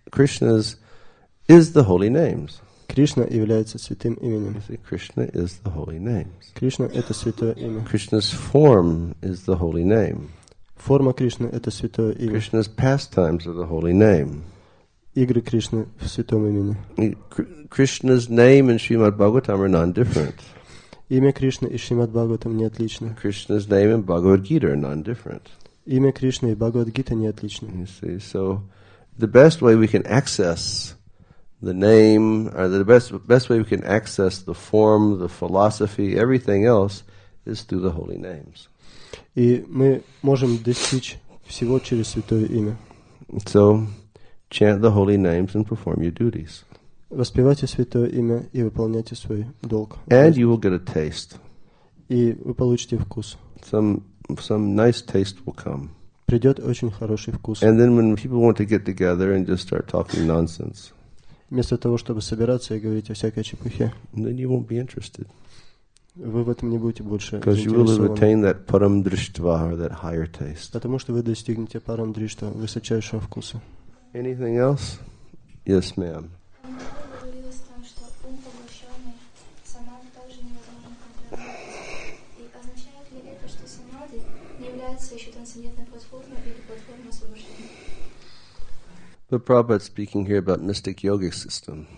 is the holy names.
Кришна является святым именем.
You see, Krishna is the holy names.
Кришна — это святое имя.
Krishna's form is the holy name.
Форма Кришны — это святое имя.
Krishna's pastimes are the holy name.
Игры Кришны в святом имени.
Krishna's name and Srimad Bhagavatam are non-different.
Имя Кришны и Шримад Бхагаватам не отличны.
Krishna's name and Bhagavad Gita are non-different.
Имя Кришны и Бхагавад-гита не отличны.
You see, so the best way we can access the name, or the best way we can access the form, the philosophy, everything else, is through the holy names.
И мы можем достичь всего через святое имя.
So, chant the holy names and perform your duties.
Воспевайте святое имя и выполняйте свой долг.
And you will get a taste.
И вы получите вкус.
Some nice taste will come.
Придет очень хороший вкус.
And then when people want to get together and just start talking nonsense,
Вместо того, чтобы собираться и говорить о всякой чепухе,
then you won't be interested.
вы в этом не будете больше
Because you will have
заинтересованы.
attained that param drishtva, or that higher taste.
Потому что вы достигнете парам дришта, высочайшего вкуса.
Anything else? Yes, ma'am.
Говорилось там, что ум поглощенный самади также невозможно контролировать. И означает ли это, что самади не является еще трансцендентной платформой или платформой освобождения?
But Prabhupada speaking here about mystic yogic system.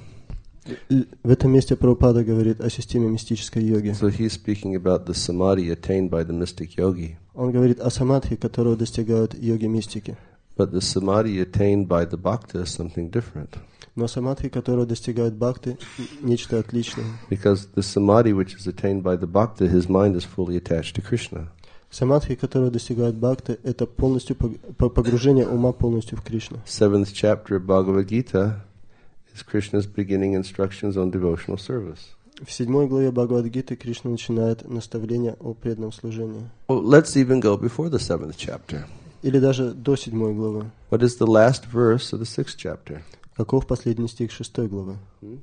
В этом месте Прабхупада говорит о системе мистической йоги.
So he's speaking about the samadhi attained by the mystic yogi.
Он говорит о самадхи, которого достигают йоги-мистики.
But the samadhi attained by the bhakta is something different.
Но самадхи, которого достигают бхакты, нечто отличное.
Because the samadhi which is attained by the bhakta, his mind is fully attached to Krishna.
Самадхи, которого достигают бхакты, это полностью погружение ума полностью в Кришну.
7th chapter of Bhagavad Gita is Krishna's beginning instructions on devotional service.
В 7 главе Бхагавад-гиты Кришна начинает наставление о преданном служении.
Well, let's even go before the 7th chapter.
Или даже до 7 главы.
What is the last verse of the 6th chapter?
Каков последний стих 6 главы?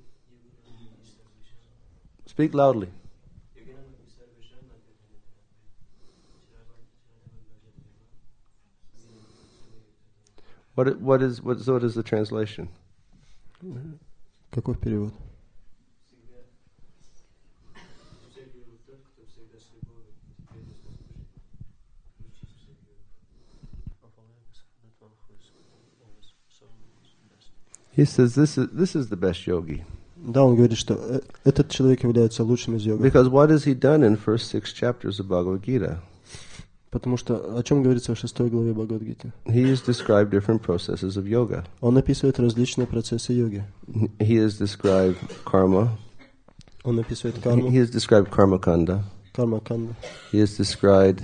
Speak loudly. What is the translation?
Каков перевод?
He says this is the best yogi.
Да, он говорит, что этот человек является лучшим из йогов.
Because what has he done in first 6 chapters of Bhagavad Gita?
Потому что о чем говорится в 6 главе Бхагавад-гиты?
He has described different processes of yoga.
Он описывает различные процессы йоги.
He has described karma.
Он описывает карму,
He has described karma kanda.
карма-канда.
He has described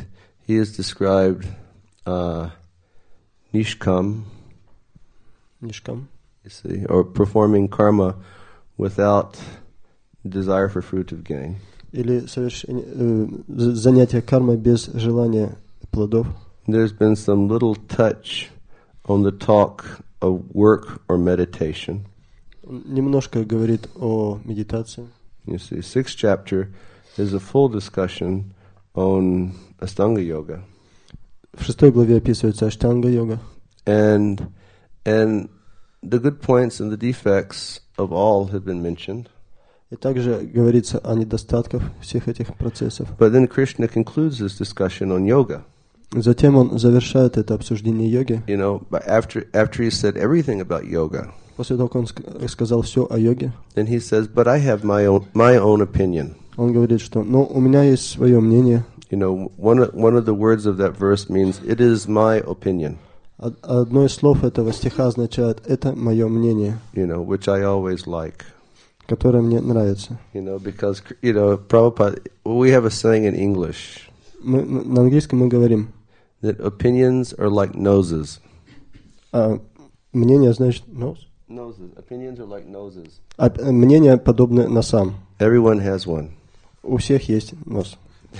nishkam,
Нишкам.
you see, or performing karma without desire for fruit of gain.
Или занятие кармой без желания плодов.
There's been some little touch on the talk of work or meditation.
Он немножко говорит о медитации.
You see, 6th chapter is a full discussion on Ashtanga yoga.
В 6 главе описывается аштанга-йога.
And the good points and the defects of all have been mentioned.
И также говорится о недостатках всех этих процессов.
But then Krishna concludes this discussion on yoga.
Затем он завершает это обсуждение йоги.
You know, after he said everything about yoga,
После того, как он сказал все о йоге,
then he says, but I have my own opinion.
он говорит, что у меня есть свое мнение.
You know, one of the words of that verse means, it is my opinion.
Одно из слов этого стиха означает «это мое мнение»,
You know, which I always like.
которое мне нравится.
You know, because, you know, Prabhupada, we have a saying in English,
На английском мы говорим
that opinions are like noses.
«мнение» значит «nose».
Noses. Opinions are like noses.
Мнение подобно носам.
Everyone has one.
У всех есть нос.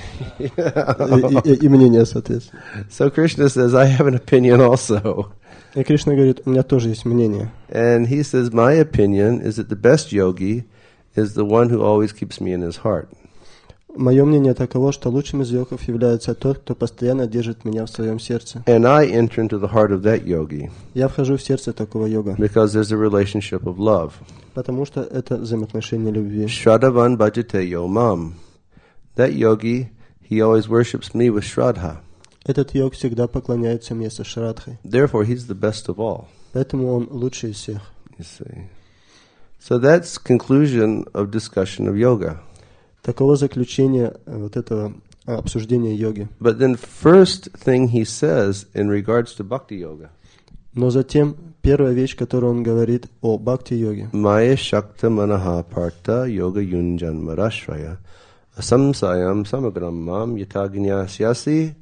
И мнение, соответственно.
So Krishna says, I have an opinion also.
И Кришна говорит, у меня тоже есть мнение.
And he says, my opinion is that the best yogi is the one who always keeps me in his heart.
Мое мнение таково, что лучшим из йогов является тот, кто постоянно держит меня в своем сердце.
And I enter into the heart of that yogi.
Я вхожу в сердце такого йога.
Because there's a relationship of love.
Потому что это взаимоотношение любви.
Shraddhavan bhajate yo mam. That yogi, he always worships me with shraddha.
Этот йог всегда поклоняется мне со шрадхой.
Therefore, he's the best of all.
Поэтому он лучший из всех.
You see. So that's conclusion of discussion of yoga.
Таково заключение вот этого обсуждения йоги.
But then first thing he says in regards to bhakti yoga.
Но затем первая вещь, которую он говорит о бхакти-йоге.
Maya shakta manaha parta yoga yunjan marashraya asamsayam samagram mam yatagnyāsyasi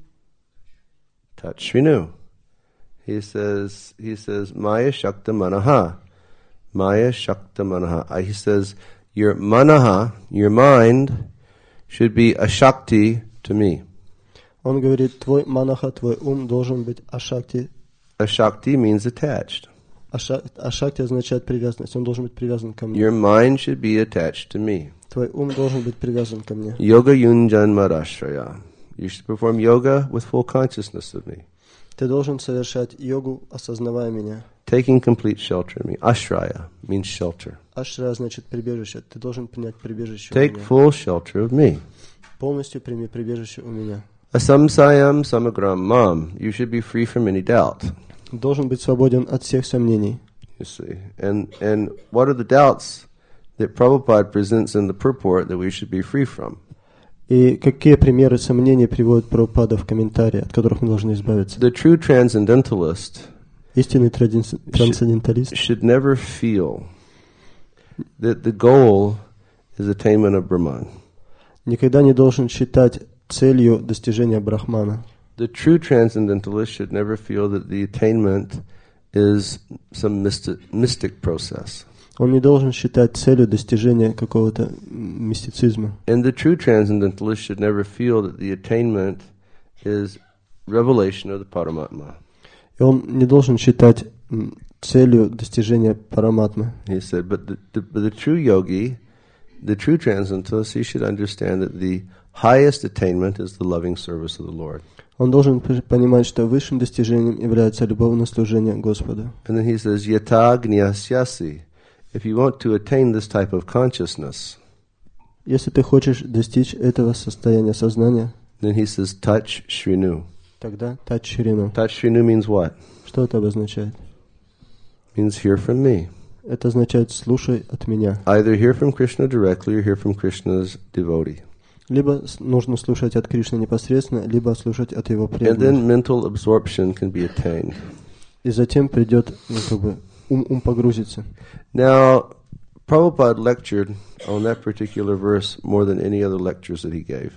tatshvinu. He says Maya shakta manaha. Maya shakta manaha. He says your manaha, your mind, should be a shakti to me.
Он говорит, твой манаха, твой ум должен быть ашакти.
Ashakti means attached.
Ашакти означает привязанность. Он должен быть привязан ко мне.
Your mind should be attached to me.
Твой ум должен быть привязан ко мне.
Yoga yunjan marashraya. You should perform yoga with full consciousness of me.
Ты должен совершать йогу, осознавая меня.
Taking complete shelter of me. Ashraya means shelter.
Ашра значит прибежище. Ты должен принять прибежище у
Take
меня.
full shelter of me.
Полностью прими прибежище у меня.
Asamsayam samagram mam. You should be free from any doubt.
Должен быть свободен от всех сомнений.
You see. And what are the doubts that Prabhupada presents in the purport that we should be free from?
И какие примеры сомнений приводит Прабхупада в комментарии, от которых мы должны избавиться?
The true transcendentalist
Истинный трансценденталист
should never feel that the goal is attainment of Brahman.
никогда не должен считать целью достижения Брахмана.
The true transcendentalist should never feel that the attainment is some mystic process.
Он не должен считать целью достижения какого-то мистицизма.
And the true transcendentalist should never feel that the attainment is revelation of the Paramatma.
И он не должен считать целью достижения Параматмы.
He said, but the true yogi, the true transcendentalist, he should understand that the highest attainment is the loving service of the Lord.
Он должен понимать, что высшим достижением является любовное служение Господу.
And then he says, yata gnyāsyasi. If you want to attain this type of consciousness,
Если ты хочешь достичь этого состояния сознания,
then he says, touch shrinu.
тогда тать ширину.
Touch shrinu means what?
Что это обозначает?
Means hear from me.
Это означает «слушай от меня».
Either hear from Krishna directly or hear from Krishna's devotee.
Либо нужно слушать от Кришны непосредственно, либо слушать от его
And
преданных.
then mental absorption can be attained.
И затем придет, ум погрузится.
Now, Prabhupada lectured on that particular verse more than any other lectures that he gave.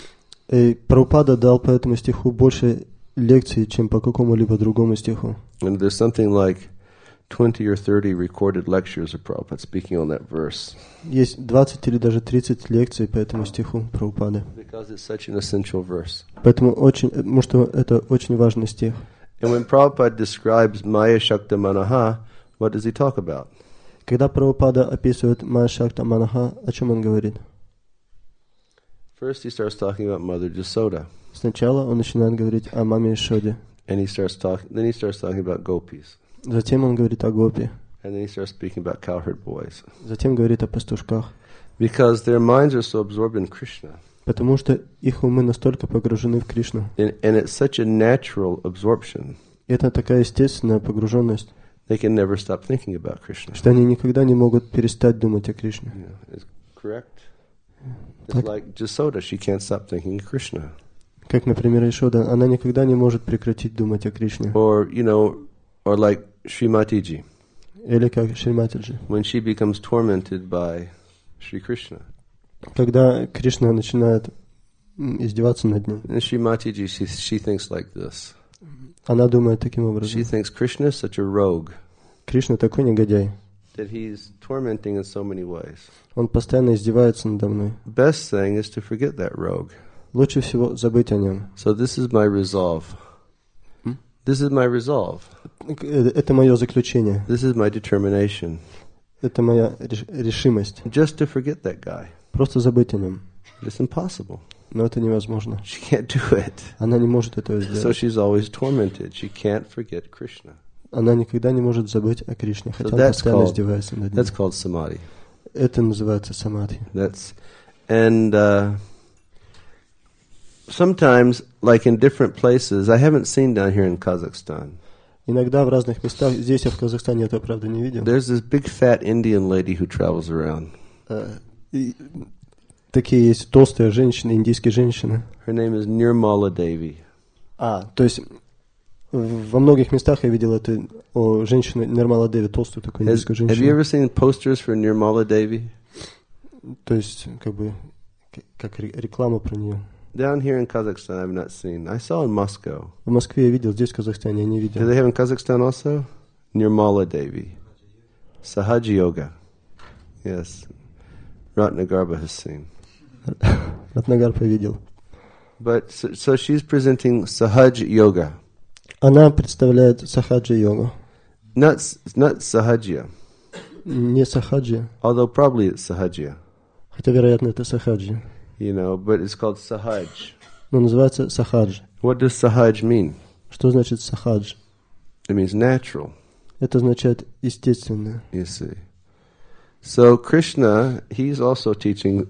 И Прабхупада дал по этому стиху больше лекций, чем по какому-либо другому стиху.
And there's something like 20 or 30 recorded lectures of Prabhupada speaking on that verse.
Есть 20 или даже 30 лекций по этому стиху Прабхупады.
Because it's such an essential verse.
Потому что это очень важный стих.
And when Prabhupada describes Maya Shakta Manaha, what does he talk about?
Когда Прабхупада описывает Майя Шакта Манаха, о чем он говорит?
First he starts talking about Mother Jasoda.
Сначала он начинает говорить о маме Ишоде.
And then he starts talking about gopis.
Затем он говорит о гопи.
And then he starts speaking about cowherd boys.
Затем говорит о пастушках.
Because their minds are so absorbed in Krishna.
Потому что их умы настолько погружены в Кришну.
And it's such a natural absorption.
Это такая естественная погруженность,
They can never stop thinking about Krishna.
что они никогда не могут перестать думать о Кришне.
Yeah, is correct? It's like Jasoda, she can't stop thinking of Krishna.
Как, например, Ишода, она никогда не может прекратить думать о Кришне.
Or like Srimatiji,
Или как Шриматиджи.
when she becomes tormented by Sri Krishna.
Когда Кришна начинает издеваться над ним,
And Srimatiji, she thinks like this.
она думает таким
She
образом.
thinks Krishna is such a rogue
Кришна такой негодяй.
that he's tormenting in so many ways.
Он постоянно издевается надо мной.
Best thing is to forget that rogue.
Лучше всего забыть о нем.
So this is my resolve. This is my resolve.
Это мое заключение.
This is my determination.
Это моя решимость.
Just to forget that guy.
Просто забыть о нем.
It's impossible.
Но это невозможно.
She can't do it.
Она не может этого
So
сделать.
she's always tormented. She can't forget Krishna.
Она никогда не может забыть о Кришне, хотя
So
он
that's
постоянно
called-
издевается над ним.
That's called samadhi.
Это называется самадхи.
Sometimes, like in different places, I haven't seen down here in Kazakhstan.
Иногда в разных местах, здесь я в Казахстане это, правда, не видел.
There's this big fat Indian lady who travels around.
И такие есть толстые женщины, индийские женщины.
Her name is Nirmala Devi.
То есть во многих местах я видел это о женщине Нирмала Деви, толстую такую индийскую
Have you
женщину.
ever seen posters for Nirmala Devi?
То есть как бы как реклама про нее.
Down here in Kazakhstan, I've not seen. I saw in Moscow.
В Москве я видел, здесь в Казахстане я не
Do
видел.
they have in Kazakhstan also? Nirmala Devi. Sahaj Yoga. Yes. Ratnagarbha has seen.
Ратнагарпа видел.
But so she's presenting Sahaj Yoga.
Она представляет сахаджи-йогу.
Not Sahajya.
Не сахаджи,
Although probably it's Sahajya.
хотя, вероятно, это сахаджи.
But it's called Sahaj.
Но называется сахадж.
What does Sahaj mean?
Что значит сахадж?
It means natural,
Это означает естественное.
you see. So Krishna, he's also teaching,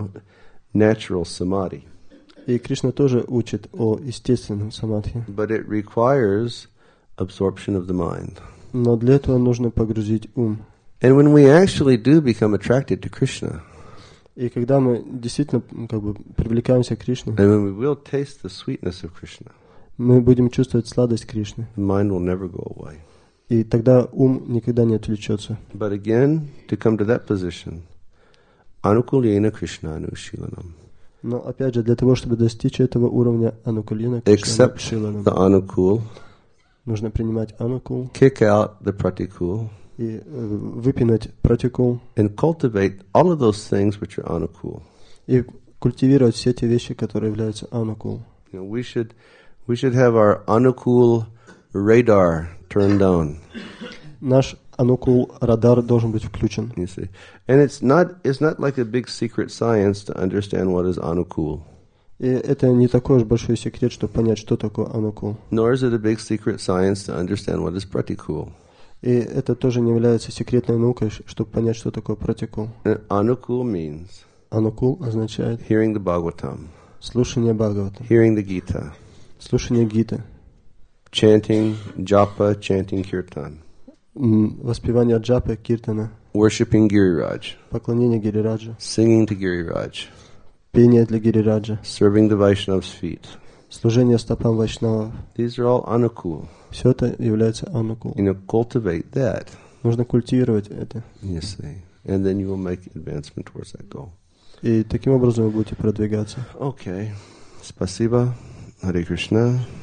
natural samadhi.
И Кришна тоже учит о естественном самадхи.
But it requires absorption of the mind.
Но для этого нужно погрузить ум.
And when we actually do become attracted to Krishna,
И когда мы действительно привлекаемся к Кришне,
and when we will taste the sweetness of Krishna,
мы будем чувствовать сладость Кришны.
the mind will never go away.
И тогда ум никогда не отвлечется.
But again, to come to that position, anukulyena Krishnanu shilanam.
Но опять же, для того, чтобы достичь этого уровня анукулина, Кришна
Accept
Шиланам,
the anukul,
нужно принимать анукул
kick out the pratikul,
и выпинать пратикул,
and cultivate all of those things which are anukul.
и культивировать все те вещи, которые являются анукул.
We should have our anukul radar turned on.
Наш анукул радар должен быть включен.
You see, and it's not like a big secret science to understand what is anukul.
И это не такой уж большой секрет, чтобы понять, что такое анукул.
Nor is it a big secret science to understand what is pratikul.
И это тоже не является секретной наукой, чтобы понять, что такое пратикул.
And anukul means
Анукул означает
hearing the Bhagavatam,
слушание Бхагавата,
hearing the Gita,
слушание Гиты,
chanting japa, chanting kirtan,
воспевание джапы, киртана,
worshipping Giriraj,
поклонение Гирираджа,
singing to Giriraj,
пение для Гирираджа,
serving the Vaishnav's feet.
служение стопам вайшнавов.
These are all anukul.
Все это является анукул.
Cultivate that,
Нужно культивировать это.
you see, and then you will make advancement towards that goal.
И таким образом вы будете продвигаться.
Okay. Spasiba. Hare Krishna.